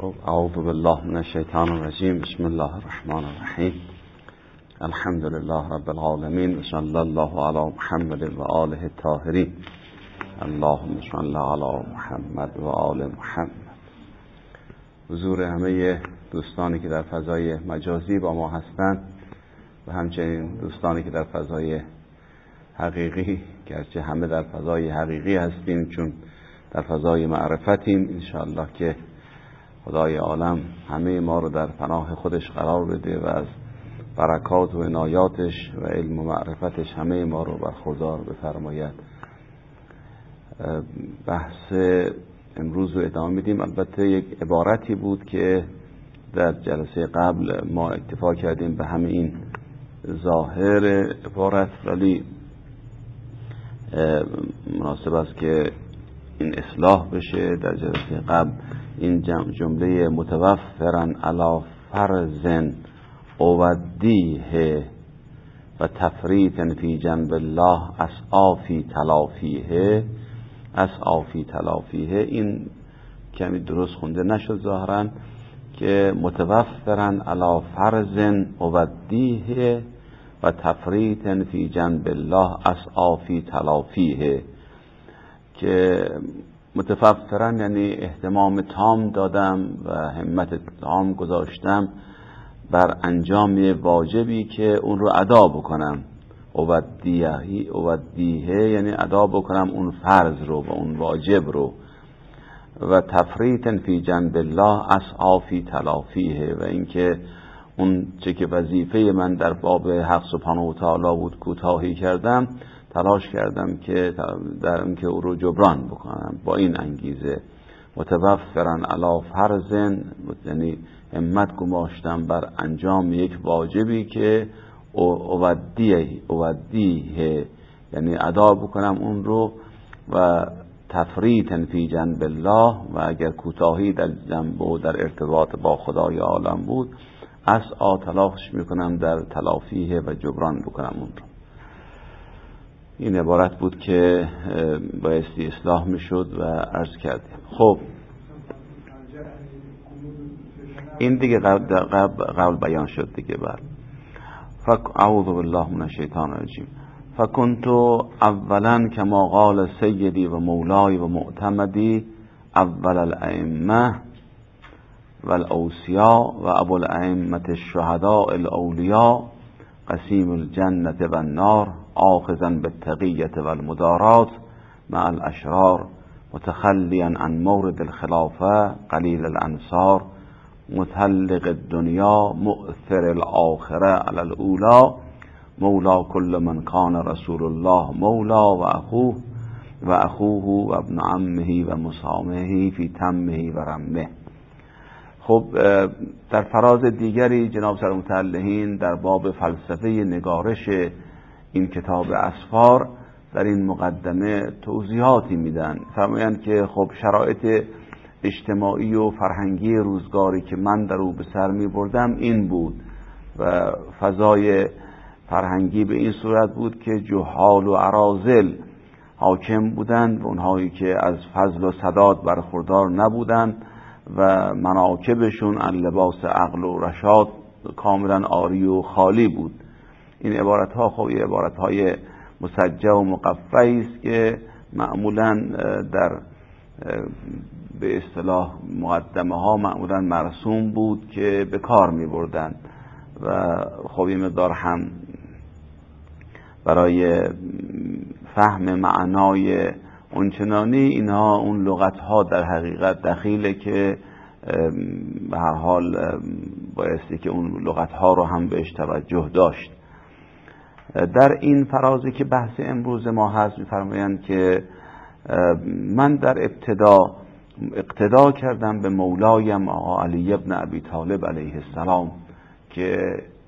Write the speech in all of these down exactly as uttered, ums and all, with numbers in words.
خب اعوذ بالله من الشیطان الرجیم. بسم الله الرحمن الرحیم. الحمد لله رب العالمین و صلی الله علی محمد و آله الطاهرین. اللهم صل علی محمد و آل محمد. حضور همه دوستانی که در فضای مجازی با ما هستند و همچنین دوستانی که در فضای حقیقی، گرچه همه در فضای حقیقی هستیم چون در فضای معرفتیم، انشاءالله که خدای عالم همه ما رو در پناه خودش قرار بده و از برکات و عنایاتش و علم و معرفتش همه ما رو برخوردار بفرماید. بحث امروز رو ادامه میدیم. البته یک عبارتی بود که در جلسه قبل ما اکتفا کردیم به همه این ظاهر عبارت، ولی مناسب است که این اصلاح بشه. در جلسه قبل این جمله متوفرن علی فرزن اودیه و تفریطن فی جنب الله اسعافی تلافیه اسعافی تلافیه این کمی درست خونده نشد ظاهرا، که متوفرن علی فرزن اودیه و تفریطن فی جنب الله اسعافی تلافیه، که متفکرن یعنی اهتمام تام دادم و همت تام گذاشتم بر انجام واجبی که اون رو ادا بکنم. اودیه اودیه یعنی ادا بکنم اون فرض رو و اون واجب رو. و تفریطن فی جنب الله اسعافی تلافیه، و اینکه اون چه که وظیفه من در باب حق سبحانه و تعالی بود کوتاهی کردم، تلاش کردم که در اینکه او رو جبران بکنم با این انگیزه. متوفرن علی فرزن یعنی همت گماشتم بر انجام یک واجبی که اودیه اودیه یعنی ادا بکنم اون رو. و تفریطن فی جنب الله، و اگر کوتاهی در جنب و در ارتباط با خدای عالم بود، اسعا تلاش میکنم در تلافیه و جبران بکنم اون رو. این عبارت بود که بایستی اصلاح میشد و عرض کردیم. خب این دیگه قبل, قبل, قبل بیان شد دیگه. بعد اعوذ بالله من الشیطان الرجیم. فکنت اولا کما قال سیدی و مولای و معتمدی اول الائمه و الاوصیاء و ابو الائمه الشهداء الاولیاء قسیم الجنة و النار آخذا بالتقیة والمدارات مع الاشرار متخلیا عن مورد الخلافه قلیل الانصار متعلق الدنیا مؤثر الاخره على الاولا مولا كل من كان رسول الله مولا و اخوه و اخوه و ابن عمه و مسامه فی تمه و رمه. خب در فراز دیگری جناب سر متعلقین در باب فلسفه نگارش این کتاب اسفار در این مقدمه توضیحاتی میدن. فرمایند که خب شرایط اجتماعی و فرهنگی روزگاری که من در او به سر می بردم این بود و فضای فرهنگی به این صورت بود که جهال و اراذل حاکم بودند و اونهایی که از فضل و سداد برخوردار نبودند و مناکبشون عن لباس عقل و رشاد کاملا عاری و خالی بود. این عبارت ها خب یه عبارت های مسجع و مقفعی است که معمولا در به اصطلاح مقدمه ها معمولا مرسوم بود که به کار می بردن و خب یه مقدار هم برای فهم معنای اونچنانی اینها اون لغت ها در حقیقت دخیله که به هر حال بایستی که اون لغت ها رو هم بهش توجه داشت. در این فرازی که بحث امروز ما هست می‌فرمایند که من در ابتدا اقتدا کردم به مولایم علی ابن ابی طالب علیه السلام، که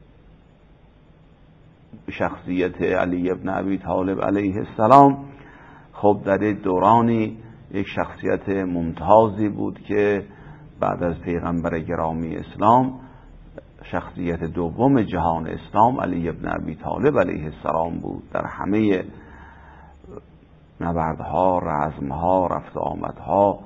شخصیت علی ابن ابی طالب علیه السلام خب در دورانی یک شخصیت ممتازی بود که بعد از پیغمبر گرامی اسلام شخصیت دوم جهان اسلام علی ابن ابی طالب علیه السلام بود. در همه نبردها، رزمها، رفت آمدها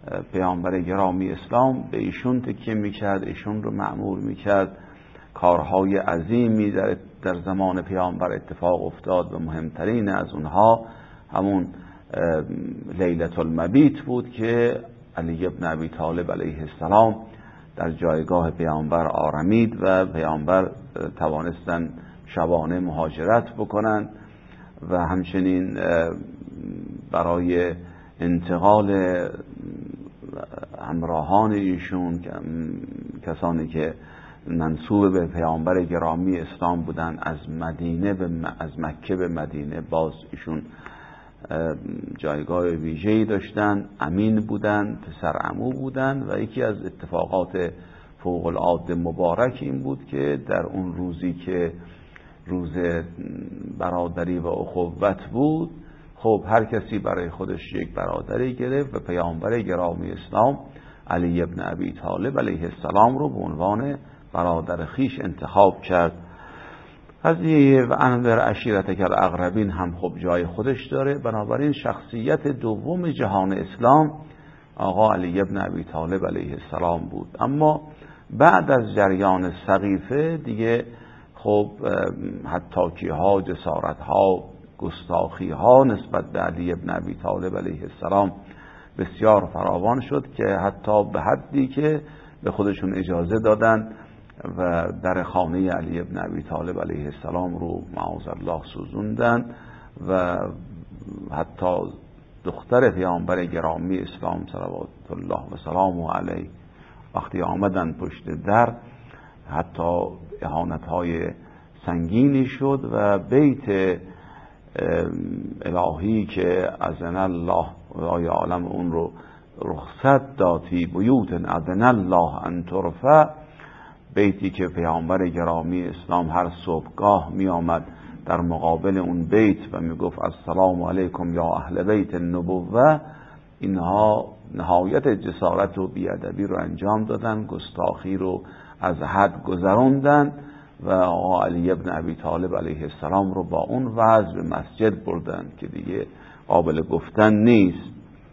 پیامبر گرامی اسلام به ایشون تکیه میکرد، ایشون رو مأمور میکرد. کارهای عظیمی در, در زمان پیامبر اتفاق افتاد و مهمترین از اونها همون لیلة المبیت بود که علی ابن ابی طالب علیه السلام در جایگاه پیامبر آرمید و پیامبر توانستن شبانه مهاجرت بکنن و همچنین برای انتقال همراهان ایشون، کسانی که منسوب به پیامبر گرامی اسلام بودن، از مدینه به از مکه به مدینه، باز ایشون جایگاه ویژه‌ای داشتن، امین بودن، پسر عمو بودن. و یکی از اتفاقات فوق العاده مبارک این بود که در اون روزی که روز برادری و اخوت بود، خب هر کسی برای خودش یک برادری گرفت و پیامبر گرامی اسلام علی ابن ابی طالب علیه السلام رو به عنوان برادر خیش انتخاب کرد. قضیه و انذر عشیرتک الاقربین هم خب جای خودش داره. بنابراین شخصیت دوم جهان اسلام آقا علی ابن ابی طالب علیه السلام بود. اما بعد از جریان سقیفه دیگه خب حتاکی ها، جسارت ها، گستاخی ها نسبت به علی ابن ابی طالب علیه السلام بسیار فراوان شد که حتی به حدی که به خودشون اجازه دادن و در خانه علی ابن ابی طالب علیه السلام رو معاذ الله سوزوندن و حتی دختر پیامبر گرامی اسلام صلوات الله و سلامه علیه وقتی آمدن پشت در حتی اهانت‌های سنگینی شد و بیت الهی که اذن الله و یا عالم اون رو رخصت داد، فی بیوت اذن الله ان ترفع، بیتی که پیامبر گرامی اسلام هر صبحگاه می آمد در مقابل اون بیت و می گفت السلام علیکم یا اهل بیت النبوه، اینها نهایت جسارت و بیادبی رو انجام دادن، گستاخی رو از حد گذروندن و آقا علی ابن ابی طالب علیه السلام رو با اون وضع به مسجد بردن که دیگه قابل گفتن نیست.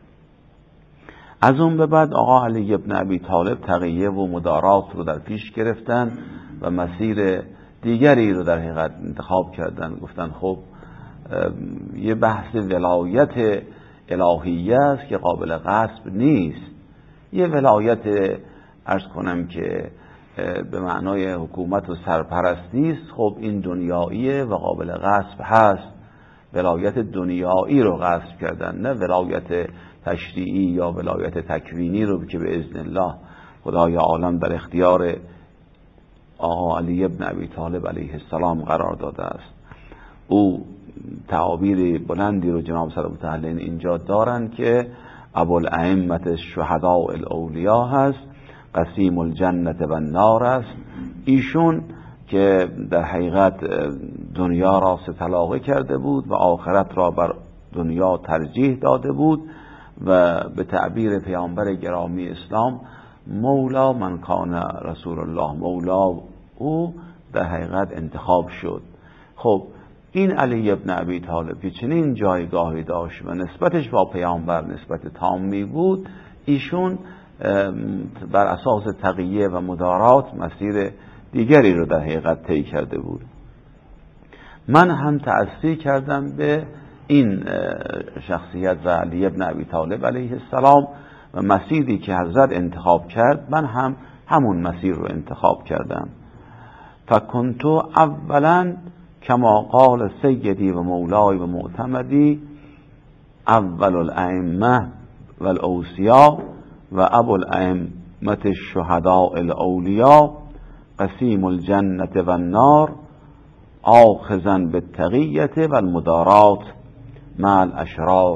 از اون به بعد آقا علی ابن ابی طالب تقیه و مدارات رو در پیش گرفتن و مسیر دیگری رو در حقیقت انتخاب کردن. گفتن خب یه بحث ولایت الهیه است که قابل غصب نیست، یه ولایت عرض کنم که به معنای حکومت و سرپرستی است، خب این دنیاییه و قابل غصب هست. ولایت دنیایی رو غصب کردن، نه ولایت تشریعی یا ولایت تکوینی رو که به اذن الله خدای عالم در اختیار آقا علی ابن ابی طالب علیه السلام قرار داده است. او تعابیر بلندی رو جناب صلوات الله اینجا دارن که ابوالائمة الشهداء الاولیاء هست، قسیم الجنت و النار است. ایشون که در حقیقت دنیا را ستلاقه کرده بود و آخرت را بر دنیا ترجیح داده بود و به تعبیر پیامبر گرامی اسلام مولا من کان رسول الله مولا، او در حقیقت انتخاب شد. خب این علی ابن ابی طالب که چنین جایگاهی داشت و نسبتش با پیامبر نسبت تامی بود، ایشون بر اساس تقیه و مدارات مسیر دیگری رو در حقیقت طی کرده بود. من هم تأسی کردم به این شخصیت و علی ابن ابی طالب علیه السلام و مسیری که حضرت انتخاب کرد، من هم همون مسیر رو انتخاب کردم. فکنتو اولا کما قال سیدی و مولای و معتمدی اول الائمه و الاوصیاء و ابو الائمه الشهداء الاولیاء قسیم الجنت و النار آخذا بالتقیة و المدارات مع الاشرار.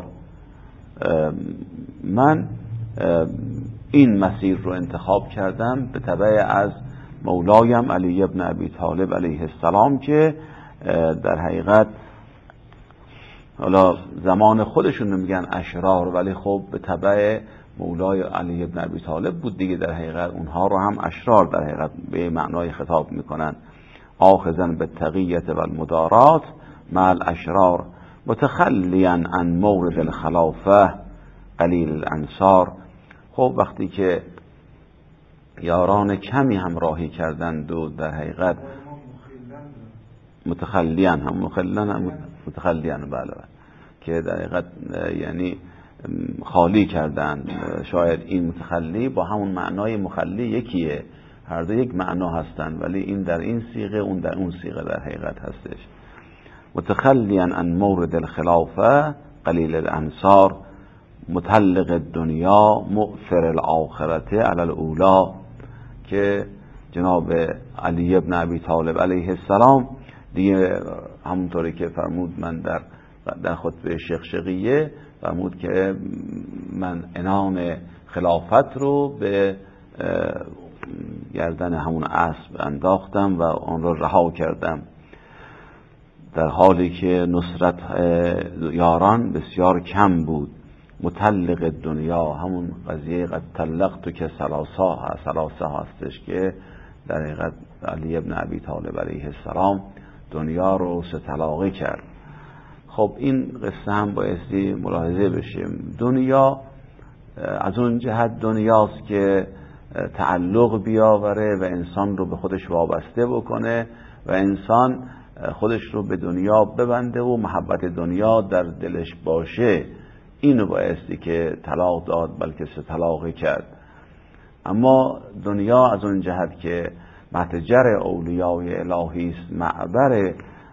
من این مسیر رو انتخاب کردم به تبع از مولایم علی ابن ابی طالب علیه السلام که در حقیقت حالا زمان خودشون میگن اشرار، ولی خب به تبع مولای علی ابن ابی طالب بود دیگه. در حقیقت اونها رو هم اشرار در حقیقت به معنای خطاب میکنن. آخذن به تقیت و المدارات مع الاشرار متخلیا عن مورد الخلافه قلیل الانصار. خب وقتی که یاران کمی همراهی کردند و در حقیقت متخلیان هم مخلن هم متخلیان بله بله که در حقیقت یعنی خالی کردند، شاید این متخلی با همون معنای مخلی یکیه، هر دو یک معنا هستند، ولی این در این صیغه اون در اون صیغه در حقیقت هستش. متخلیاً عن مورد الخلافه قلیل الانصار متلق الدنیا مؤثر الاخرته علی الاولا، که جناب علی ابن ابی طالب علیه السلام دیگه همونطوری که فرمود من در در خطبه شقشقیه فرمود که من عنان خلافت رو به گردن همون اسب انداختم و آن رو رها کردم، در حالی که نصرت یاران بسیار کم بود. متلق دنیا همون قضیه قد طلقت که ثلاثه ثلاثه هستش که در حقیقت علی ابن ابی طالب علیه السلام دنیا رو سه طلاقه کرد. خب این قصه هم بایستی ملاحظه بشه. دنیا از اون جهت دنیاست که تعلق بیاوره و انسان رو به خودش وابسته بکنه و انسان خودش رو به دنیا ببنده و محبت دنیا در دلش باشه. اینو بایستی که طلاق داد، بلکه سه طلاقه کرد. اما دنیا از اون جهت که متجر اولیای الهی است، معبر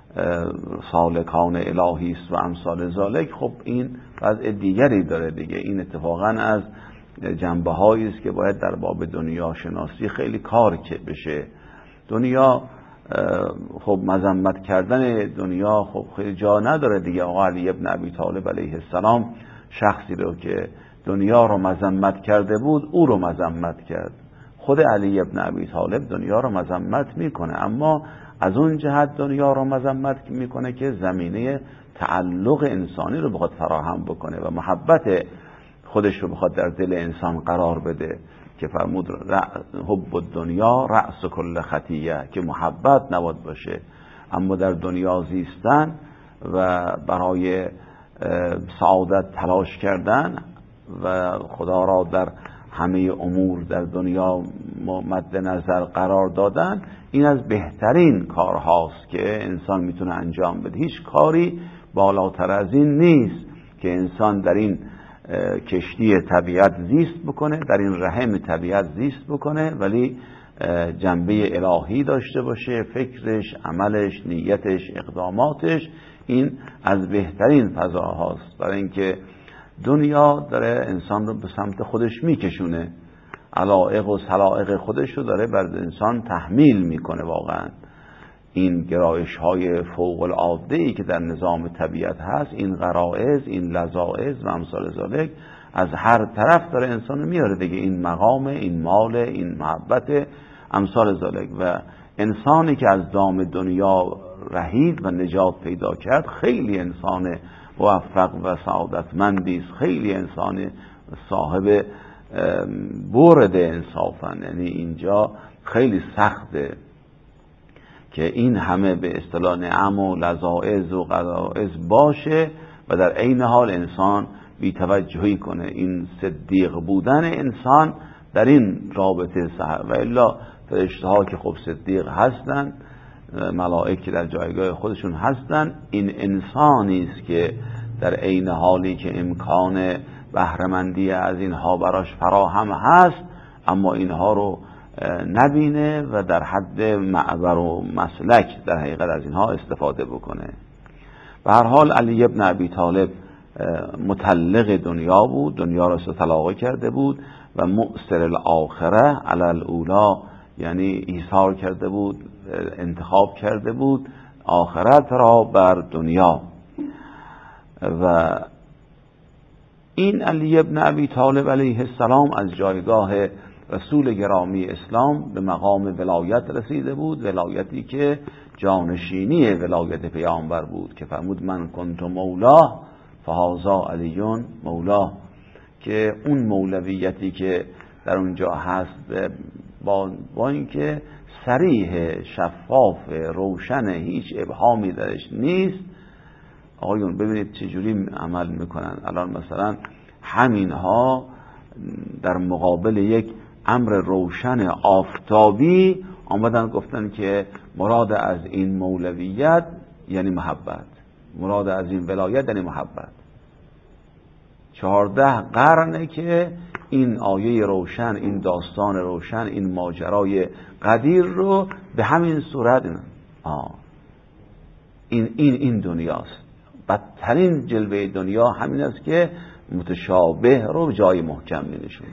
سالکان الهی است و امثال ذالک، خب این وضع دیگری داره دیگه. این اتفاقا از جنبه هایی است که باید در باب دنیا شناسی خیلی کار بشه. دنیا خب مذمت کردن دنیا خب خیلی جا نداره دیگه. آقا علی ابن ابی طالب علیه السلام شخصی رو که دنیا رو مذمت کرده بود او رو مذمت کرد. خود علی ابن ابی طالب دنیا رو مذمت میکنه، اما از اون جهت دنیا رو مذمت میکنه که زمینه تعلق انسانی رو بخواد فراهم بکنه و محبت خودش رو بخواد در دل انسان قرار بده، که فرمود حب الدنیا رأس کل خطیه، که محبت نباید باشه. اما در دنیا زیستن و برای سعادت تلاش کردن و خدا را در همه امور در دنیا مد نظر قرار دادن، این از بهترین کارهاست که انسان میتونه انجام بده. هیچ کاری بالاتر از این نیست که انسان در این کشتی طبیعت زیست بکنه، در این رحم طبیعت زیست بکنه، ولی جنبه الهی داشته باشه، فکرش، عملش، نیتش، اقداماتش. این از بهترین فضاهاست، برای اینکه دنیا داره انسان رو به سمت خودش میکشونه، علایق و سلایق خودش رو داره بر انسان تحمیل میکنه. واقعا این گرایش های فوق العاده ای که در نظام طبیعت هست، این غرائز، این لذائذ و امثال ذالک، از هر طرف داره انسان رو میاره دیگه. این مقام، این مال، این محبت، امثال ذالک. و انسانی که از دام دنیا رهید و نجات پیدا کرد خیلی انسان موفق و سعادتمندی است، خیلی انسان صاحب برد انصافا. یعنی اینجا خیلی سخته که این همه به اصطلاح نعم و لذائذ و غرائز باشه و در عین حال انسان بی‌توجهی کنه. این صدیق بودن انسان در این رابطه سهر، و الا فرشته ها که خب صدیق هستن، ملائکه در جایگاه خودشون هستن، این انسانی است که در عین حالی که امکان بهره‌مندی از اینها براش فراهم هست، اما اینها رو نبینه و در حد معبر و مسلک در حقیقت از اینها استفاده بکنه. به هر حال علی ابن ابی طالب متلق دنیا بود، دنیا را طلاقه کرده بود و مؤثر الاخره علی الاولا، یعنی ایثار کرده بود، انتخاب کرده بود آخرت را بر دنیا. و این علی ابن ابی طالب علیه السلام از جایگاه رسول گرامی اسلام به مقام ولایت رسیده بود، ولایتی که جانشینی ولایت پیامبر بود که فرمود من کنت مولاه فهذا علی مولاه، که اون مولویتی که در اونجا هست با, با اینکه صریح، شفاف، روشن، هیچ ابهامی درش نیست. آقایون ببینید چجوری عمل میکنن. الان مثلا همین ها در مقابل یک امر روشن آفتابی آمدن گفتن که مراد از این مولویت یعنی محبت، مراد از این ولایت یعنی محبت. چهارده قرنه که این آیه روشن، این داستان روشن، این ماجرای قدیر رو به همین صورت آه این این این دنیاست. بدترین جلوه دنیا همین است که متشابه رو جای محکم می نشونه.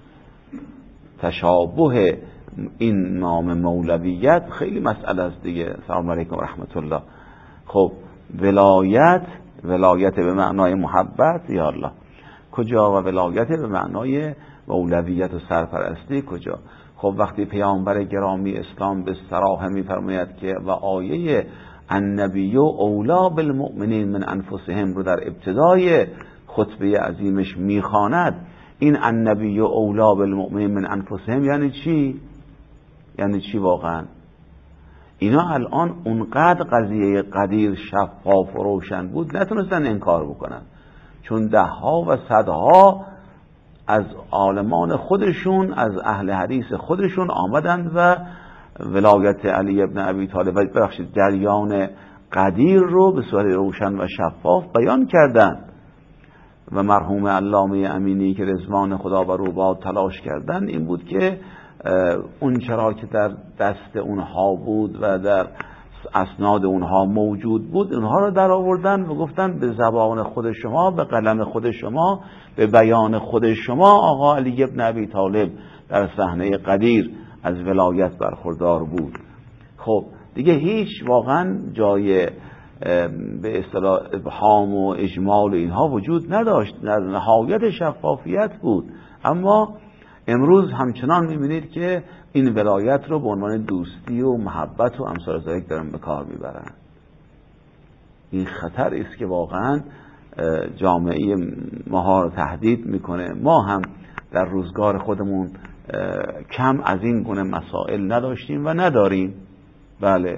تشابه این نام مولویت خیلی مسئله است دیگه. سلام علیکم و رحمت الله. خب ولایت، ولایت به معنای محبت یا الله کجا و ولایت به معنای مولویت و سرپرستی کجا؟ خب وقتی پیامبر گرامی اسلام به صراحه می‌فرماید که و آیه النبی اولا بالمؤمنین من انفسهم رو در ابتدای خطبه عظیمش میخواند، این النبی اولا بالمؤمنین من انفسهم یعنی چی؟ یعنی چی واقعا؟ اینا الان اونقدر قضیه قدیر شفاف و روشن بود نتونستن انکار بکنن، چون ده ها و صدها از عالمان خودشون، از اهل حدیث خودشون آمدند و ولایت علی ابن ابی طالب و بخشید جریان قدیر رو به صورت روشن و شفاف بیان کردند و مرحوم علامه امینی که رضوان خدا بر او باد تلاش کردند این بود که اون چرا که در دست اونها بود و در اسناد اونها موجود بود اونها رو در آوردن و گفتن به زبان خود شما، به قلم خود شما، به بیان خود شما آقا علی ابن ابی طالب در صحنه قدیر از ولایت برخوردار بود. خب دیگه هیچ واقعا جای به اصطلاح ابهام و اجمال و اینها وجود نداشت، نهایت شفافیت بود. اما امروز همچنان میبینید که این ولایت رو به عنوان دوستی و محبت و امثال ذالک دارن به کار میبرن. این خطر است که واقعا جامعه ما رو تهدید میکنه. ما هم در روزگار خودمون کم از این گونه مسائل نداشتیم و نداریم. بله،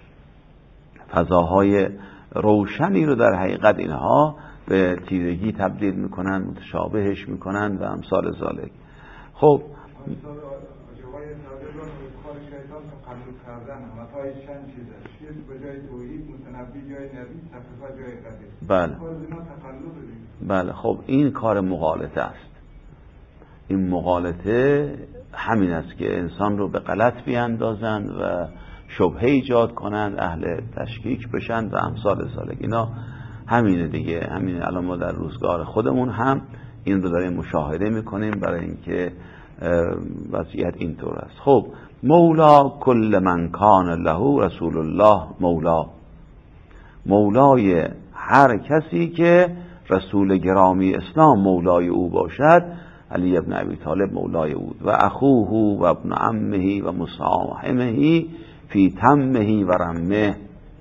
فضاهای روشنی رو در حقیقت اینها به تیرگی تبدیل میکنن، متشابهش میکنن و امثال ذالک. خب بله بله خب این کار مغالطه است. این مغالطه همین است که انسان رو به غلط بیاندازند و شبهه ایجاد کنند، اهل تشکیک بشن و امثال ذالک. اینا همینه دیگه. همین الان ما در روزگار خودمون هم این رو داریم مشاهده میکنیم برای اینکه وضعیت اینطور است. خب مولا کل من کان له رسول الله مولا، مولای هر کسی که رسول گرامی اسلام مولای او باشد علی ابن ابی طالب مولای او و اخوه و ابن عمه و مصاحمه فی تمه و رمه.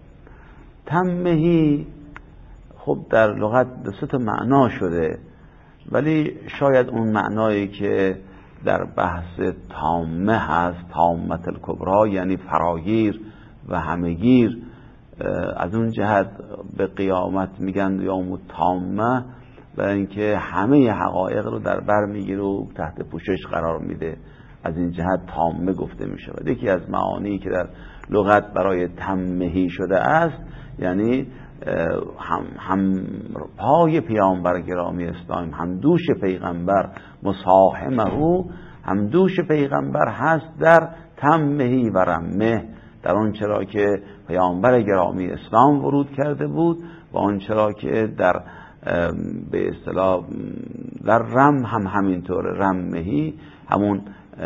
تمه خب در لغت به سه تا معنا شده، ولی شاید اون معنایی که در بحث تامه هست، تامت الکبرا یعنی فراگیر و همگیر، از اون جهت به قیامت میگن یوم تامه، برای اینکه همه حقایق رو در بر میگیره و تحت پوشش قرار میده. از این جهت تامه گفته میشه. و یکی از معانی که در لغت برای تمهی شده است یعنی هم, هم پای پیامبر گرامی اسلام، هم دوش پیغمبر مصاحمه او، هم دوش پیغمبر هست در تمهی و رمه، در آن چرا که پیامبر گرامی اسلام ورود کرده بود و آن چرا که در به اصطلاح در رم هم همینطور. رمهی همون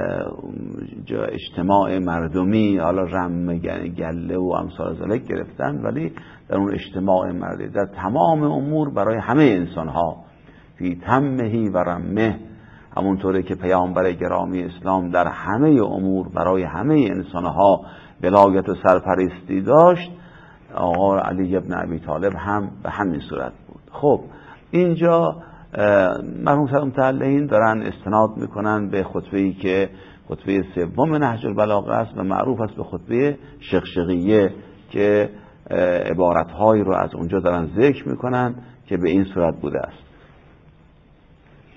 اجتماع مردمی، حالا رم گله و امثال ذالک گرفتن، ولی در اون اجتماع مردمی در تمام امور برای همه انسان ها فی تمهی و رمه، همونطوره که پیامبر گرامی اسلام در همه امور برای همه انسان ها ولایت و سرپرستی داشت، آقا علی ابن ابی طالب هم به همین صورت بود. خب اینجا مرحوم صاحب متعلقین دارن استناد میکنن به خطبه‌ای که خطبه سوم نهج البلاغه است و معروف است به خطبه شقشقیه که عبارتهایی رو از اونجا دارن ذکر میکنن که به این صورت بوده است.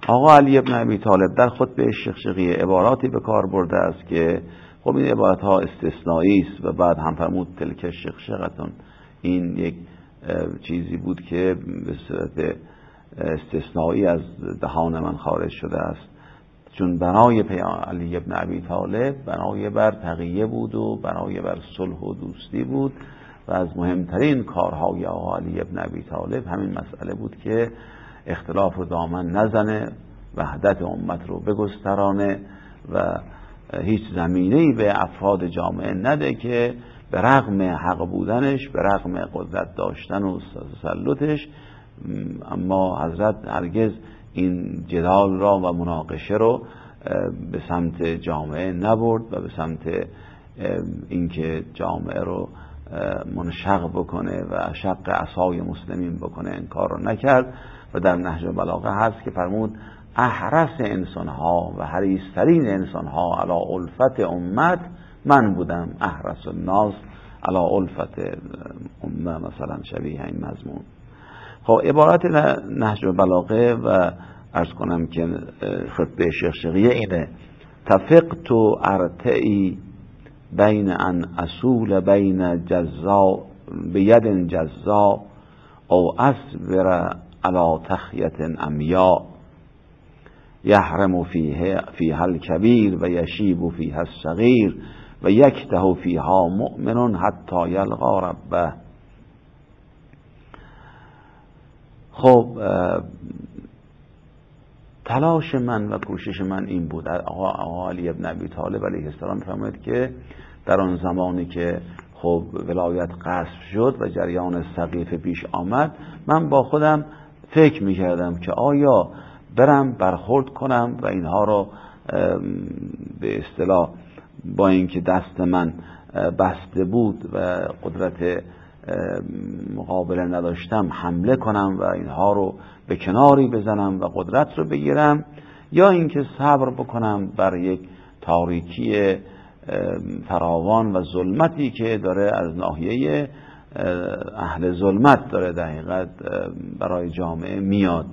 آقا علی ابن ابی طالب در خطبه شقشقی عباراتی به کار برده است که خب این عبارت ها استثنایی است و بعد هم فرمود تلک شقشقتون، این یک چیزی بود که به صورت استثنایی از دهان من خارج شده است، چون بنای علی ابن ابی طالب بنای بر تقیه بود و بنای بر صلح و دوستی بود و از مهمترین کارهای آقا علی ابن ابی طالب همین مسئله بود که اختلاف رو دامن نزنه، وحدت امت رو بگسترانه و هیچ زمینه‌ای به افراد جامعه نده که به رغم حق بودنش، به رغم قدرت داشتن و تسلطش، اما حضرت هرگز این جدال را و مناقشه رو به سمت جامعه نبرد و به سمت اینکه جامعه رو منشق بکنه و شق عصای مسلمین بکنه این کار رو نکرد. و در نهج البلاغه هست که فرمود احرس انسان ها و حریصترین انسان ها علی الفت امت من بودم، احرس الناس علی الفت امه، مثلا شبیه این مضمون. خب عبارت نهج البلاغه و عرض کنم که خطبه شقشقیه اینه: تفقت ارتعی بین ان اصول بین جزا بید جزا او اصبر علی تخیت امیا یحرم فیه فیها الکبیر و یشیب فیها الصغیر و یکته فیها مؤمن حتی یلقا ربه. خب تلاش من و کوشش من این بود. آقا علی ابن ابی طالب علیه السلام فرمود که در آن زمانی که خب ولایت قصف شد و جریان سقیفه پیش آمد، من با خودم فکر میکردم که آیا برم برخورد کنم و اینها رو به اصطلاح با اینکه دست من بسته بود و قدرت مقابله نداشتم حمله کنم و اینها رو به کناری بزنم و قدرت رو بگیرم، یا اینکه صبر بکنم بر یک تاریکی فراوان و ظلمتی که داره از ناحیه اهل ظلمت داره در حقیقت برای جامعه میاد،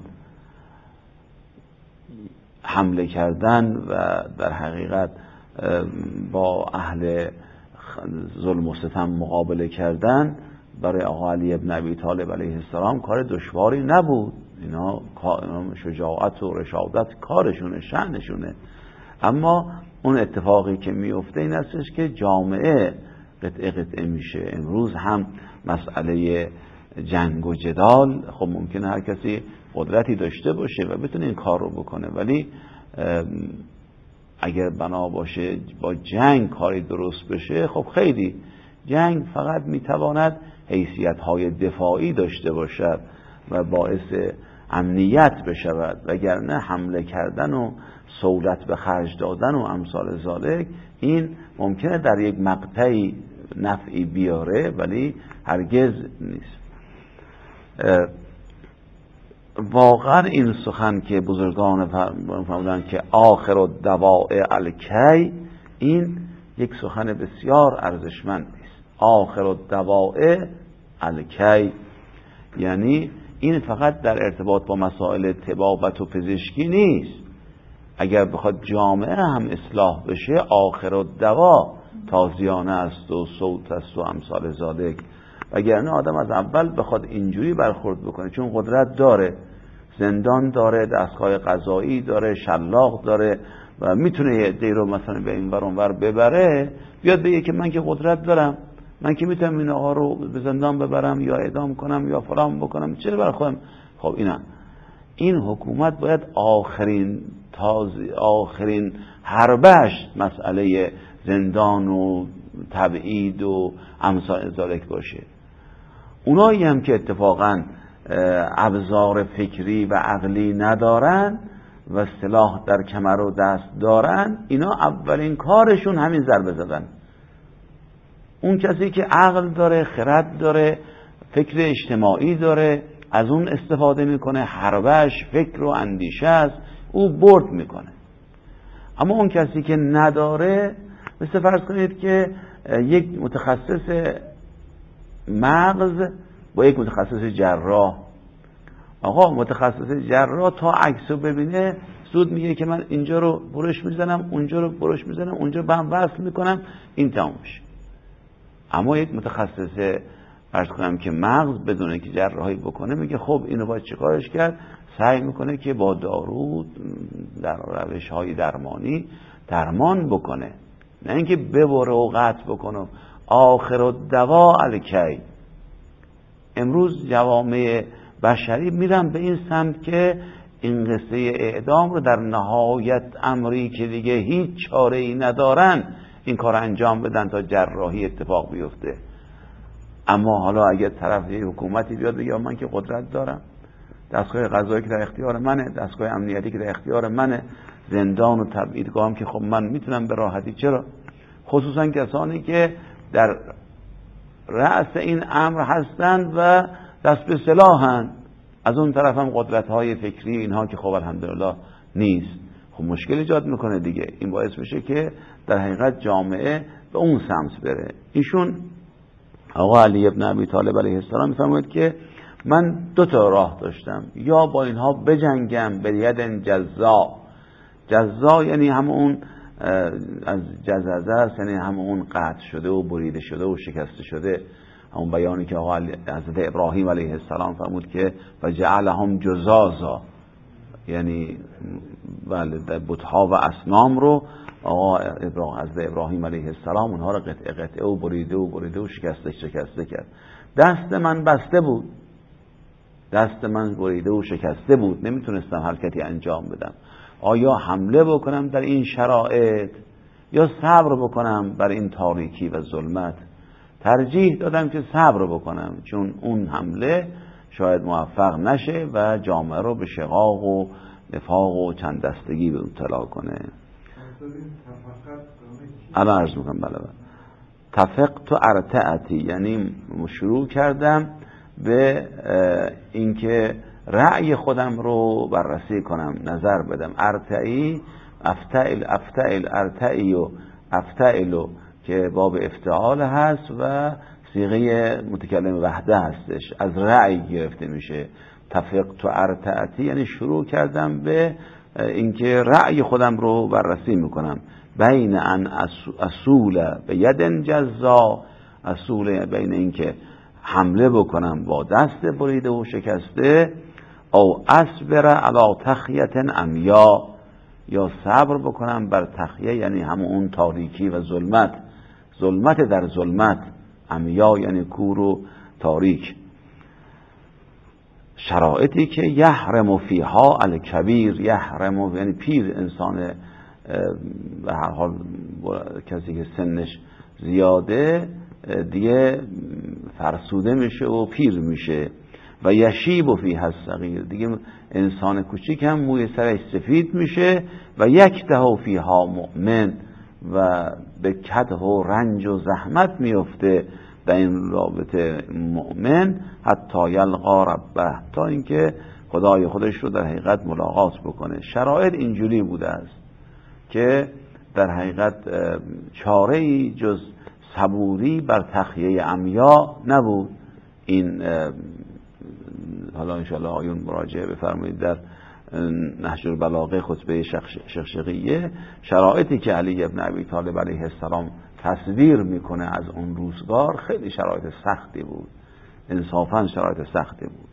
حمله کردن و در حقیقت با اهل ظلم و ستم مقابله کردن برای آقا علی ابن ابی طالب علیه السلام کار دشواری نبود. اینا شجاعت و رشادت کارشونه، شأنشونه. اما اون اتفاقی که میفته این استش که جامعه قطعه قطعه میشه. امروز هم مسئله جنگ و جدال، خب ممکنه هر کسی قدرتی داشته باشه و بتونه این کار رو بکنه، ولی اگر بنا باشه با جنگ کاری درست بشه، خب خیلی جنگ فقط میتواند حیثیت های دفاعی داشته باشد و باعث امنیت بشود، وگرنه حمله کردن و سولت به خرج دادن و امثال ذالک این ممکنه در یک مقطعی نفعی بیاره ولی هرگز نیست. واقعا این سخن که بزرگان فرمودن که آخر الدواء الکی، این یک سخن بسیار ارزشمند است. آخر الدواء الکی یعنی این فقط در ارتباط با مسائل طبابت و پزشکی نیست. اگر بخواد جامعه هم اصلاح بشه، آخر الدوا تازیانه است و صوت است و امثال ذالک، وگرنه آدم از اول بخواد اینجوری برخورد بکنه، چون قدرت داره، زندان داره، دستگاه قضایی داره، شلاق داره و میتونه یه عده‌ای رو مثلا به این ور اون ور ببره، بیاد بگه که من که قدرت دارم، من که میتونم این آقا رو به زندان ببرم یا اعدام کنم یا فلان بکنم، چرا برای خودم؟ خب اینا این حکومت باید آخرین تاز آخرین حربش مسئله زندان و تبعید و امثال ذالک باشه. اونایی هم که اتفاقا ابزار فکری و عقلی ندارن و سلاح در کمر و دست دارن، اینا اولین کارشون همین ضربه زدن. اون کسی که عقل داره، خرد داره، فکر اجتماعی داره، از اون استفاده میکنه، حربش فکر و اندیشه است، او برد میکنه. اما اون کسی که نداره، مثل فرض کنید که یک متخصص مغز با یک متخصص جراح، آقا متخصص جراح تا عکسو ببینه زود میگه که من اینجا رو برش میزنم، اونجا رو برش میزنم، اونجا به هم وصل میکنم، این تمام میشه. اما یک متخصص عرض کنم که مغز بدونه که جراحی بکنه میگه خب اینو باید چیکارش کرد، سعی میکنه که با دارو در روش های درمانی درمان بکنه، نه اینکه ببره و قطع بکنه. آخر الدوا الکی. امروز جوامع بشری میرن به این سمت که این قصه اعدام رو در نهایت امری که دیگه هیچ چاره ای ندارن این کار انجام بدن تا جراحی اتفاق بیفته. اما حالا اگر طرف یه حکومتی بیاد بگه من که قدرت دارم، دستگاه قضایی که در اختیار منه، دستگاه امنیتی که در اختیار منه، زندان و تبعیدگاه هم که خب من میتونم به راحتی. چرا؟ خصوصا کسانی که در رأس این امر هستند و دست به سلاحند. از اون طرف هم قدرت‌های فکری اینها که خب الحمدلله نیست، خب مشکل ایجاد میکنه دیگه. این باعث میشه که در حقیقت جامعه به اون سمت بره. ایشون آقا علی ابن ابی طالب علیه السلام میفرماید که من دو تا راه داشتم، یا با اینها بجنگم به ید جزا. جزا یعنی همون از جزازه است، یعنی همون قطع شده و بریده شده و شکسته شده. همون بیانی که آقا حضرت ابراهیم علیه السلام فرمود که و جعلهم جزازا، یعنی بله بت‌ها و اصنام رو آقا حضرت ابراهیم علیه السلام اونها رو قطعه قطعه و بریده و بریده و شکسته شکسته کرد. دست من بسته بود، دست من بریده و شکسته بود، نمیتونستم حرکتی انجام بدم. آیا حمله بکنم در این شرایط یا صبر بکنم بر این تاریکی و ظلمت؟ ترجیح دادم که صبر بکنم، چون اون حمله شاید موفق نشه و جامعه رو به شقاق و نفاق و چند دستگی مبتلا کنه. الان عرض میکنم. بله بله. تفقت و ارتعتی یعنی شروع کردم به اینکه رأی خودم رو بررسی کنم، نظر بدم. ارتعی افتعل افتعل ارتعی و افتعل که باب افتعال هست و صیغه متکلم وحده هستش، از رأی گرفته میشه. تفقت و ارتعتی یعنی شروع کردم به اینکه رأی خودم رو بررسی میکنم. بین ان اصول به ید جزا، اصول بین اینکه حمله بکنم با دست بریده و شکسته، او اصبر علی تخیه عمیا، یا صبر بکنم بر تخیه یعنی همون تاریکی و ظلمت، ظلمت در ظلمت، عمیا یعنی کور و تاریک. شرایطی که یحرم فیها الکبیر، یحرم یعنی پیر، انسان به هر حال کسی که سنش زیاده دیگه فرسوده میشه و پیر میشه. و یشیب فیها الصغیر، دیگه انسان کوچیک هم موی سرش سفید میشه. و یکده فیها مؤمن، و به کده و رنج و زحمت میفته در این رابطه مؤمن، حتی یلقا ربه، تا اینکه خدای خودش رو در حقیقت ملاقات بکنه. شرایط اینجوری بوده است که در حقیقت چاره‌ای جز صبوری بر تخیه عمیا نبود. این حالا انشاءالله آیون مراجعه بفرمایید در نهج البلاغه خطبه شقشقیه، شرایطی که علی ابن ابی طالب علیه السلام تصویر میکنه از اون روزگار خیلی شرایط سختی بود، انصافا شرایط سختی بود.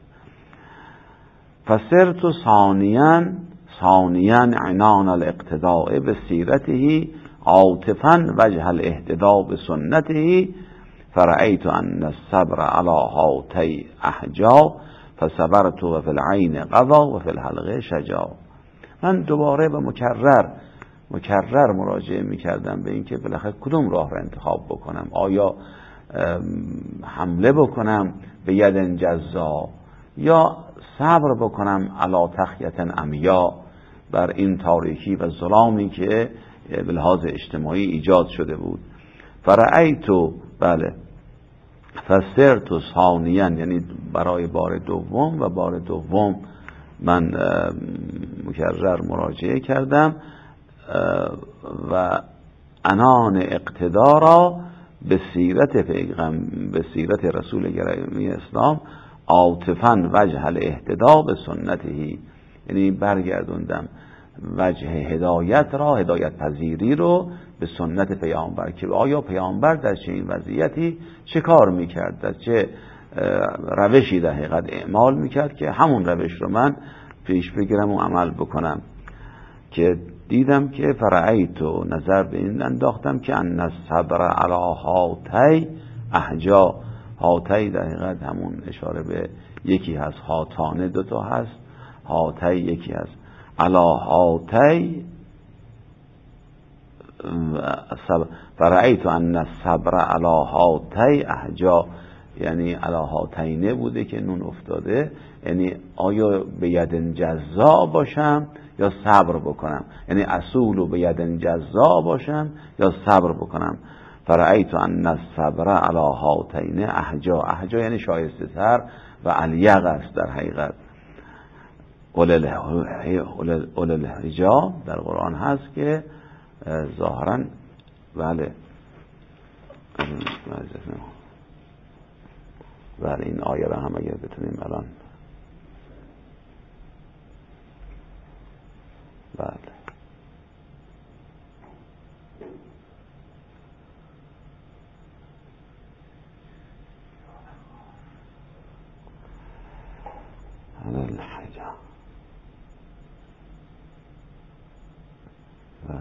فسرت ثانیاً ثانیاً عنان الاقتداء به سیرته عاطفاً وجه الاهتداء به سنته، فرأیت ان الصبر علی هاتی احجا، فصبرت و فی العین قضا و فی الحلقه شجا. من دوباره و مکرر مکرر مراجعه میکردم به اینکه بالاخره کدوم راه را انتخاب بکنم. آیا حمله بکنم به ید جزا یا صبر بکنم علی تخیه عمیا، بر این تاریکی و ظلامی که به لحاظ اجتماعی ایجاد شده بود. فرأیتو بله فسرت ثانیاً یعنی برای بار دوم، و بار دوم من مکرر مراجعه کردم و عنان اقتدارا به سیرت پیغمبر، به سیرت رسول گرامی اسلام عاطفا وجه الاهتداء به سنته، یعنی برگردوندم وجه هدایت را، هدایت پذیری رو به سنت پیامبر، که آیا پیامبر در چنین وضعیتی چه کار میکرد، در چه روشی در حقیقت اعمال میکرد که همون روش رو من پیش بگیرم و عمل بکنم. که دیدم که فرعیت و نظر به این انداختم که ان الصبر علی هاتی احجا، هاتی در حقیقت همون اشاره به یکی هست، هاتانه دوتا هست، هاتی یکی هست، علی هاتی فرعیت ان الصبر علی هاتی احجا، یعنی علی هاتینه بوده که نون افتاده، یعنی آیا به ید جزا باشم یا صبر بکنم، یعنی اصول به ید جزا باشم یا صبر بکنم. فرعیت ان الصبر علی هاتین احجا، احجا یعنی شایسته تر و الیق است در حقیقت. اول الحجا در قرآن هست که ظاهرا بله بله این آیه را هم اگر بتونیم الان بله الحجا بله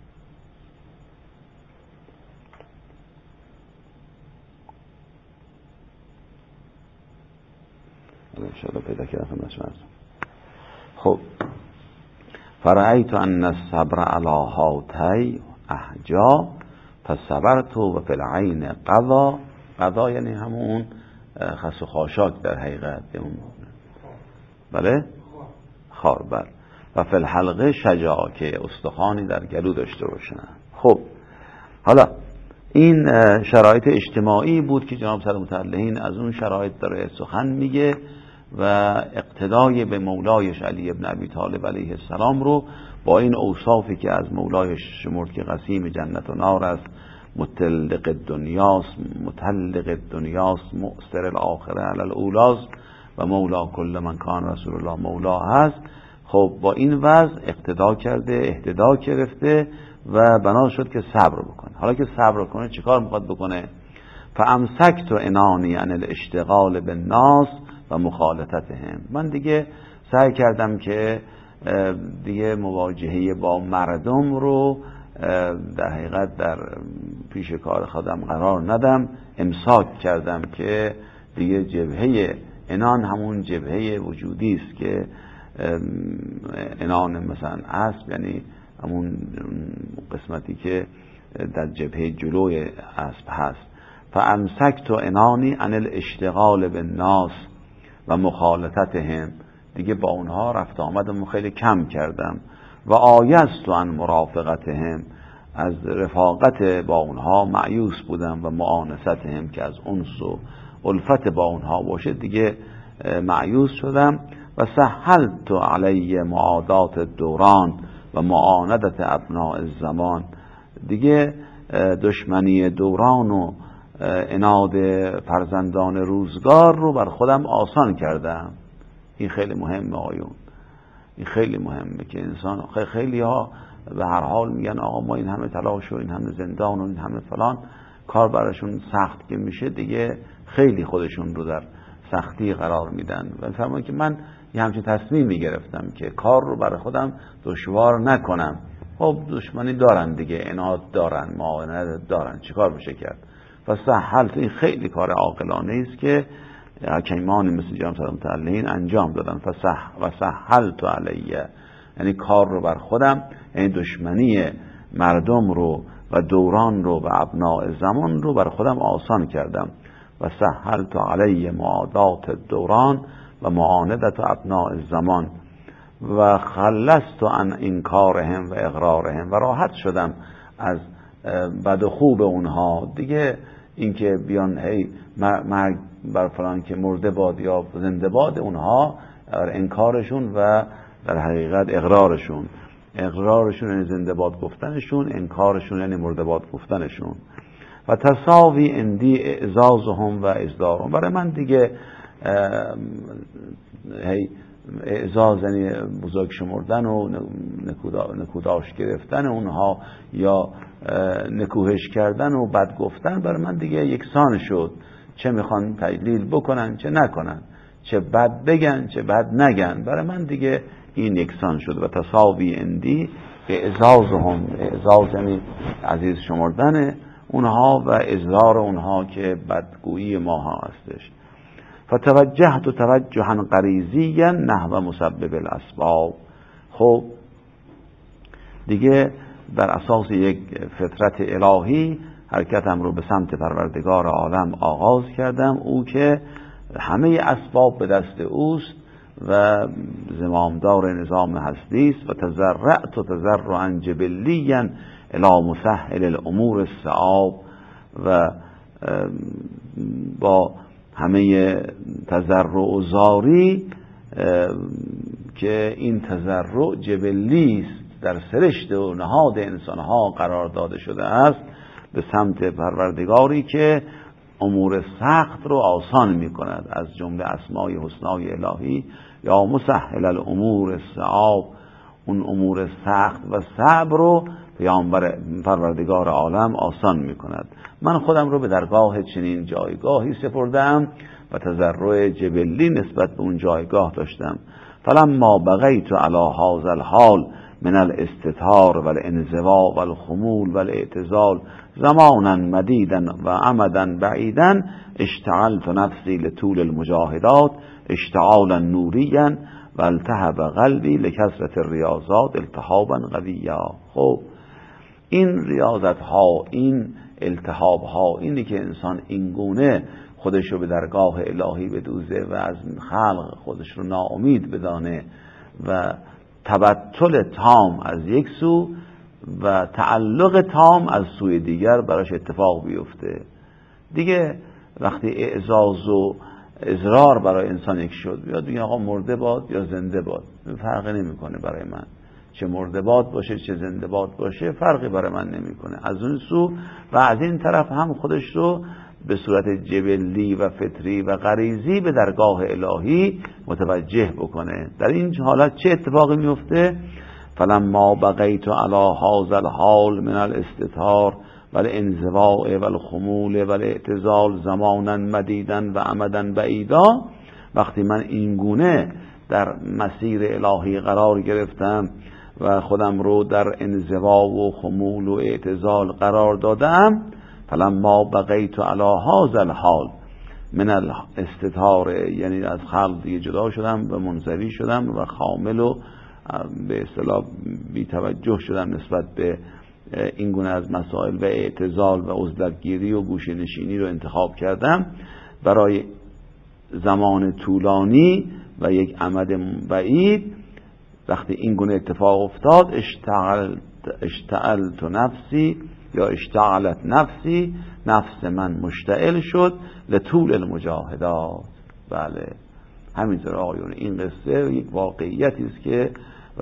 انشاءالله پیدا کردم خدمتتون. خب فرأیت ان الصبر علی هاتی احجا فصبرت و فی العین قضا، قضا یعنی همون خس و خاشاک در حقیقت، بله خار، بله، و فی الحلقه شجاع که استخوانی در گلو داشته باشن. خب حالا این شرایط اجتماعی بود که جناب سر متعلقین از اون شرایط داره سخن میگه و اقتدای به مولایش علی ابن ابی طالب علیه السلام رو با این اوصافی که از مولایش شمرد که قسیم جنت و نار است، متلق دنیاست، متلق دنیاست، مؤثر الاخره علی الاولاز و مولا کل من کان رسول الله مولا هست. خب با این وضع اقتدا کرده، اهتدا گرفته و بنا شد که صبر بکنه. حالا که صبر کنه چیکار میخواد بکنه؟ فامسکت عنانی عن الاشتغال بالناس و مخالطتهم، من دیگه سعی کردم که دیگه مواجهه با مردم رو در حقیقت در پیش کار خودم قرار ندم، امساک کردم که دیگه جبهه عنان همون جبهه وجودی است که عنان مثلا اسب، یعنی همون قسمتی که در جبهه جلوی اسب هست. فامسکت عنانی عن الاشتغال بالناس و مخالطتهم، دیگه با اونها رفت آمدم خیلی کم کردم. و آیست عن مرافقتهم، از رفاقت با اونها مایوس بودم و معانستهم که از انس و الفت با اونها باشه دیگه مایوس شدم. و سهلت علی معادات دوران و معاندت ابناء الزمان، دیگه دشمنی دوران و عناد فرزندان روزگار رو بر خودم آسان کردم. این خیلی مهمه آیون، این خیلی مهمه که انسان خیلی ها به هر حال میگن آقا ما این همه تلاش و این همه زندان و این همه فلان، کار براشون سخت که میشه دیگه خیلی خودشون رو در سختی قرار میدن. و فرمایید که من یه همچین تصمیمی گرفتم که کار رو برای خودم دشوار نکنم. خب دشمنی دارن دیگه، عناد دارن، معاونت دارن، چیکار بشه کرد؟ و سهلت، این خیلی کار عاقلانه است که حکیمان مثل جناب سر متعلقین انجام دادن. فسح و سهلت علیه، یعنی کار رو بر خودم، یعنی دشمنی مردم رو و دوران رو و ابناء زمان رو بر خودم آسان کردم. و سهلت علیه معادات دوران و معاندت ابناء زمان و خلصت عن انکارهم و اقرارهم، و راحت شدم از بد و خوب اونها دیگه. اینکه بیان هی مرگ بر فلان که مرده باد یا زنده باد، اونها انکارشون و در حقیقت اقرارشون، اقرارشون یعنی زنده باد گفتنشون، انکارشون یعنی مرده باد گفتنشون. و تساوی اندی اعزازهم و ازدارهم، برای من دیگه هی اعزاز یعنی بزرگ شمردن و نکوداش گرفتن اونها یا نکوهش کردن و بد گفتن برای من دیگه یکسان شد، چه میخوان تجلیل بکنن چه نکنن، چه بد بگن چه بد نگن، برای من دیگه این یکسان شد. و تساوی اندی به اعزازهم، اعزاز یعنی عزیز شمردن اونها و اظهار اونها که بدگویی ماها هستش. فتوجهت توجها غریزیا نحو مسبب الاسباب. خب دیگه بر اساس یک فطرت الهی حرکتم رو به سمت پروردگار عالم آغاز کردم، او که همه اسباب به دست اوست و زمامدار نظام هستی است. و تضرعت تضرعا جبلیا الی مسهل الامور الصعاب، و با همه تضرع و زاری که این تضرع جبلی است، در سرشت و نهاد انسانها قرار داده شده است، به سمت پروردگاری که امور سخت رو آسان می کند. از جمله اسمای حسنای الهی یا مسهل الامور الصعاب، اون امور سخت و صعب رو پیامبر پروردگار عالم آسان می کند. من خودم رو به درگاه چنین جایگاهی سپردم و تضرع جبلی نسبت به اون جایگاه داشتم. فلما بغیت علی هذا الحال من الاستتار والانزوا والخمول والاعتزال زمانا مدیدا و عمدا بعیدا اشتعلت نفسی لطول المجاهدات اشتعالا نوریا و التهب قلبی لکثرت الریاضات التهابا قویا. خب این ریاضت ها، این التهاب ها، اینی که انسان اینگونه خودش رو به درگاه الهی بدوزه و از خلق خودش رو ناامید بدانه و تبتل تام از یک سو و تعلق تام از سوی دیگر براش اتفاق بیفته. دیگه وقتی اعزاز و اضرار برای انسان یک شد، بیاد بگه آقا مرده باد یا زنده باد، فرقی نمیکنه برای من، چه مرده باد باشه چه زنده باد باشه فرقی برای من نمیکنه. از اون سو و از این طرف هم خودش رو به صورت جبلی و فطری و غریزی به درگاه الهی متوجه بکنه. در این حالت چه اتفاقی میفته؟ فلما بقیت علی هذا الحال من الاستتار والانزواء والخمول والاعتزال زمانا مدیدا و عمدا بعیدا، وقتی من این گونه در مسیر الهی قرار گرفتم و خودم رو در انزوا و خمول و اعتزال قرار دادم، فلما بقیت علی هذا الحال من الاستتار، یعنی از خلق دیگه جدا شدم و منزوی شدم و خامل و به اصطلاح بی توجه شدم نسبت به این گونه از مسائل و اعتزال و عزلتگیری و گوشه نشینی رو انتخاب کردم برای زمان طولانی و یک عمد بعید. وقتی این گونه اتفاق افتاد اشتعلت اشتعلت نفسی یا اشتعلت نفسی، نفس من مشتعل شد لطول المجاهدات. بله همینطور آقایون، این قصه یک واقعیتی است که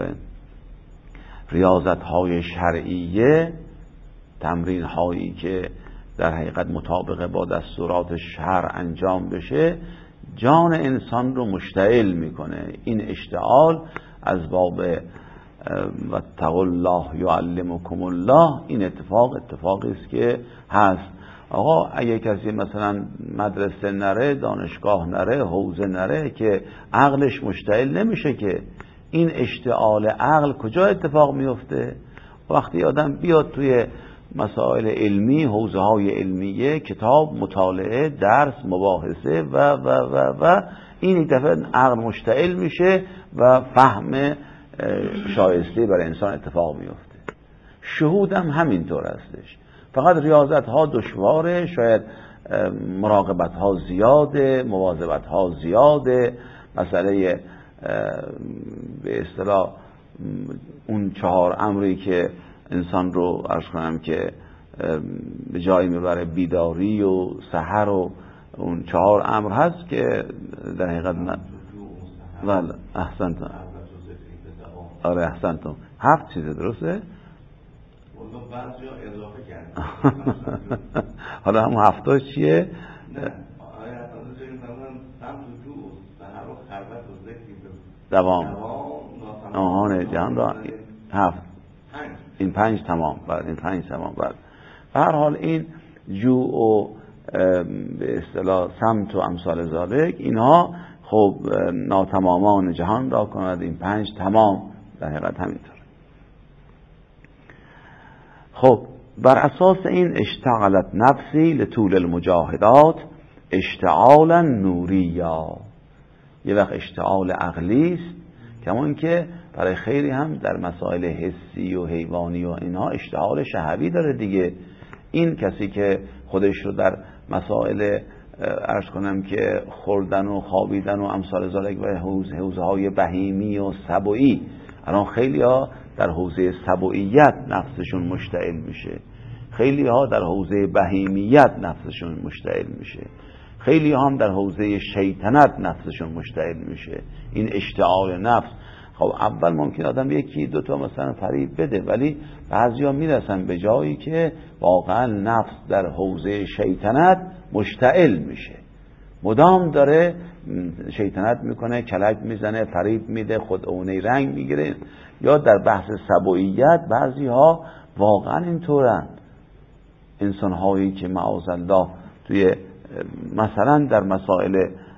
ریاضت های شرعیه، تمرین هایی که در حقیقت مطابق با دستورات شرع انجام بشه، جان انسان رو مشتعل میکنه. این اشتعال از باب واتقوا الله یعلمکم الله، این اتفاق اتفاقی است که هست. آقا اگه کسی مثلا مدرسه نره، دانشگاه نره، حوزه نره، که عقلش مشتعل نمیشه. که این اشتعال عقل کجا اتفاق میفته؟ وقتی آدم بیاد توی مسائل علمی، حوزه های علمیه، کتاب مطالعه، درس، مباحثه و و و و این یک دفعه عقل مشتعل میشه و فهم شایسته برای انسان اتفاق میفته. شهود هم همینطور هستش، فقط ریاضت ها دشواره، شاید مراقبت ها زیاده، مواظبت ها زیاده، مسئله به اصطلاح اون چهار امری که انسان رو عرض کنم که به جایی میبره، بیداری و سحر و اون چهار امر هست که در حقیقت من ولی احسنتم آره احسنتم هفت چیزه، درسته؟ حالا همون هفتاش چیه؟ دوام نهان جهان را هفت، این پنج تمام، بعد این پنج تمام. بعد به هر حال این جوع و به اصطلاح سمت و امثال ذالک، اینها خب ناتمامان جهان را کند، این پنج تمام در حقیقت همینطور. خب بر اساس این اشتغلت نفسی لطول المجاهدات اشتعالا نوریا، یه وقت اشتعال عقلی است، کمان که برای خیلی هم در مسائل حسی و حیوانی و اینها اشتعال شهوی داره دیگه. این کسی که خودش رو در مسائل عرض کنم که خوردن و خوابیدن و امثال ذالک و حوزه های بهیمی و سبویی، الان خیلی ها در حوزه سبوییت نفسشون مشتعل میشه، خیلی ها در حوزه بهیمیت نفسشون مشتعل میشه، خیلی ها هم در حوزه شیطنت نفسشون مشتعل میشه. این اشتعال نفس، خب اول ممکن آدم یکی دوتا مثلا فریب بده، ولی بعضی ها میرسن به جایی که واقعا نفس در حوزه شیطنت مشتعل میشه، مدام داره شیطنت میکنه، کلک میزنه، فریب میده، خود اونه رنگ میگیره. یا در بحث سبوییت بعضی ها واقعا اینطورن، انسان هایی که معاذ الله توی مثلا در مسائل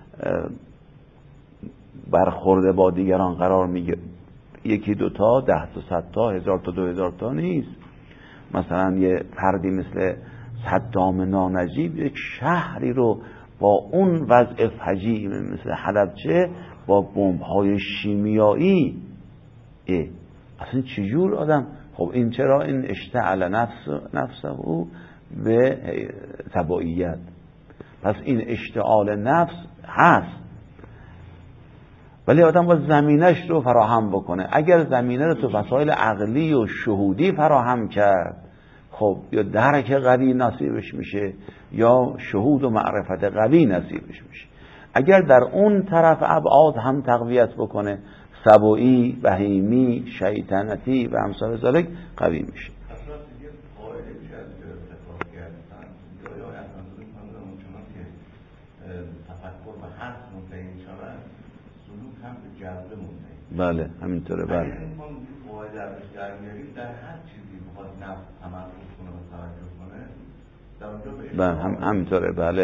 برخورده با دیگران قرار میگیره، یکی دوتا، ده تا، صد تا، هزار تا، دو هزار تا نیست. مثلا یه فردی مثل صدام نانجیب یک شهری رو با اون وضع فجیع مثل حلبچه با بمب‌های شیمیایی، اه اصلا چجور آدم، خب این چرا؟ این اشتعل نفس نفسه او به تبعیت. پس این اشتعال نفس هست، ولی آدم باید زمینش رو فراهم بکنه. اگر زمینه رو تو وسایل عقلی و شهودی فراهم کرد، خب یا درک قوی نصیبش میشه یا شهود و معرفت قوی نصیبش میشه. اگر در اون طرف ابعاد هم تقویت بکنه، سبویی، بهیمی، شیطنتی و امثال ذالک، قوی میشه. بله همینطوره. بله در هر چیزی بخواد نفس تمرکز کنه و توجه کنه در اونجا بله همینطوره. بله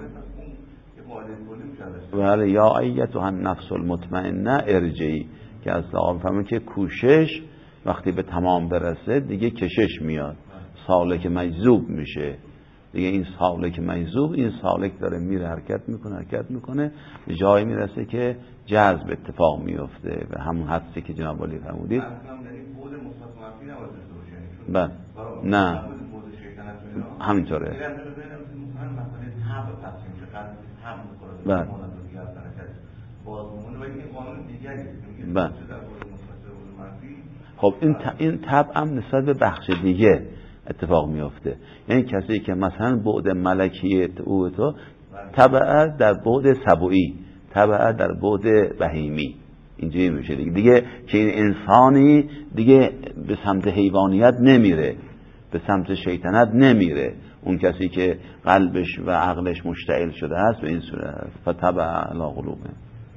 بله بله یا ایتها النفس المطمئنه ارجعی، که از آقا فهمه که کوشش وقتی به تمام برسه دیگه کشش میاد، سالک مجذوب میشه دیگه. این سالک مجذوب، این سالک داره میره حرکت میکنه حرکت میکنه به جایی میرسه که جذب اتفاق میفته و همون حدسی که جناب علی فرمودید. بله نه همینطوره. بله بله خب این این طبع هم نسبت به بخش دیگه اتفاق میفته. یعنی کسی که مثلا بعد ملکیت او تو طبع در بعد سبویی، طبع در بعد بهیمی، اینجوری میشه دیگه. دیگه که این انسانی دیگه به سمت حیوانیت نمیره، به سمت شیطنت نمیره. اون کسی که قلبش و عقلش مشتعل شده است به این صورت است. فتبع علی قلوبهم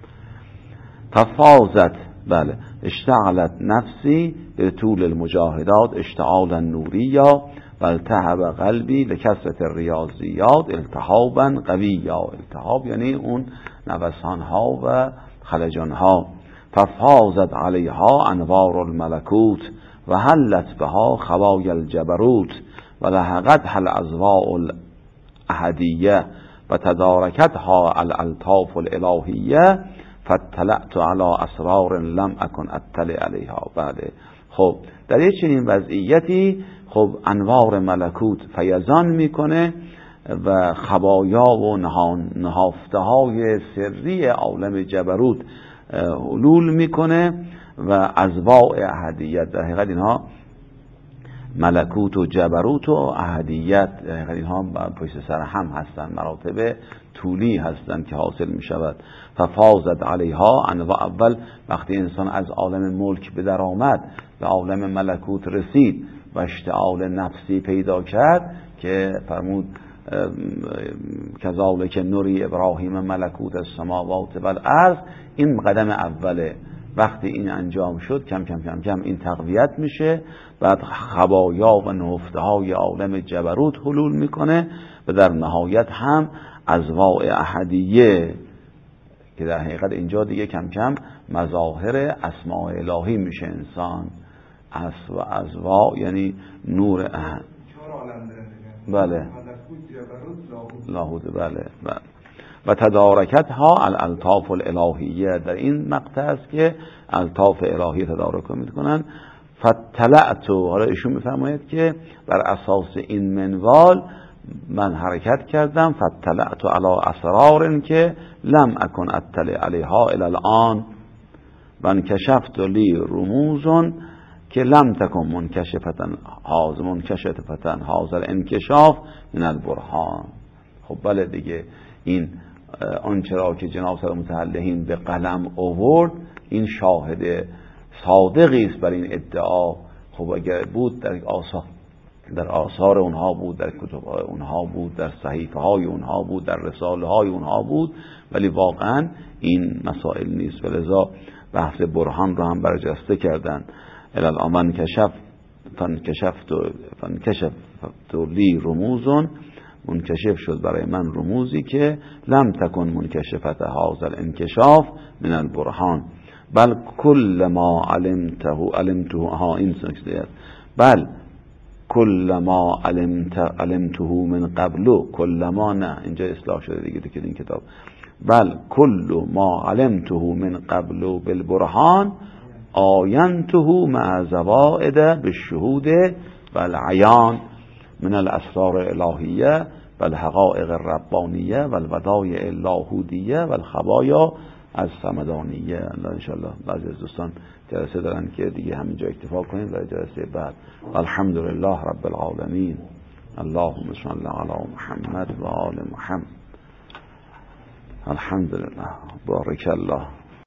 ففازت. بله اشتعلت نفسی به طول المجاهدات اشتعالا نوریا و التهب قلبی لکثرت الریاضیات التهابا قویا. التهاب یعنی اون نوسان ها و خلجان ها. ففازت علیها انوار الملکوت و حلت بها خوای الجبروت و لحقتها الازواء الاحدیه و تدارکتها الالطاف الالهیه فاطلعت علی اسرار لم اکن اطلع علیها. بله خب در یک چنین وضعیتی خب انوار ملکوت فیضان میکنه و خبایا و نهافته های سری عالم جبروت حلول میکنه و ازواء احدیت. در حقیقت اینها ملکوت و جبروت و احدیت در حقیقت اینها پشت سر هم هستند، مراتب طولی هستند که حاصل می شود. ففازت علیها انواع. اول وقتی انسان از عالم ملک به در آمد به عالم ملکوت رسید و اشتعال نفسی پیدا کرد که فرمود کذالک نوری ابراهیم ملکوت السماوات والارض. این قدم اوله. وقتی این انجام شد کم کم کم کم این تقویت میشه، بعد خبایا و نهفته های عالم جبروت حلول میکنه و در نهایت هم ازواء احدیه که در حقیقت اینجا دیگه کم کم مظاهر اسماء الهی میشه انسان. اسوا ازواء یعنی نور احد. بله لاهوت. بله بله. و تدارکت ها الالطاف الالهیه، در این مقطع است که الطاف الهی تدارک میکنن. فطلعتو، حالا ایشون میفرماید که بر اساس این منوال من حرکت کردم. فطلعتو علی اسرار که لم اکن اطلع علیها الی الان و انکشفت لی رموز که لم تکن منکشفتن حاضر منکشفتن حاضر انکشاف من البرهان. خب بله دیگه، این آنچه را که جناب سر متعلقین به قلم آورد این شاهد صادقی است بر این ادعا. خب اگر بود در آثار در آثار اونها بود، در کتب اونها بود، در صحیفه های اونها بود، در رساله های اونها بود، ولی واقعا این مسائل نیست. ولذا بحث برهان رو هم برجسته کردن. الان من کشف فانکشفت فانکشفت لی رموزون، منکشف شد برای من رموزی که لم تکن منکشفت هذا انکشاف من البرهان بل کل ما علمته علمته ها این سنکسیت بل کل ما علمت علمته من قبل، کل ما نه اینجا اصلاح شده دیگه دیگه این کتاب. بل کل ما علمته من قبل بالبرهان آینته مع زوائد بالشهود والعیان من الاسرار الالهیه والحقائق الربانیه والودایع اللاهوتیه والخبایا از صمدانیه. الله انشاءالله بعضی از دوستان جلسه دارن که دیگه همینجا اکتفا کنیم برای جلسه بعد. الحمدلله رب العالمین. اللهم صل علی محمد و آل محمد. الحمدلله. بارک الله.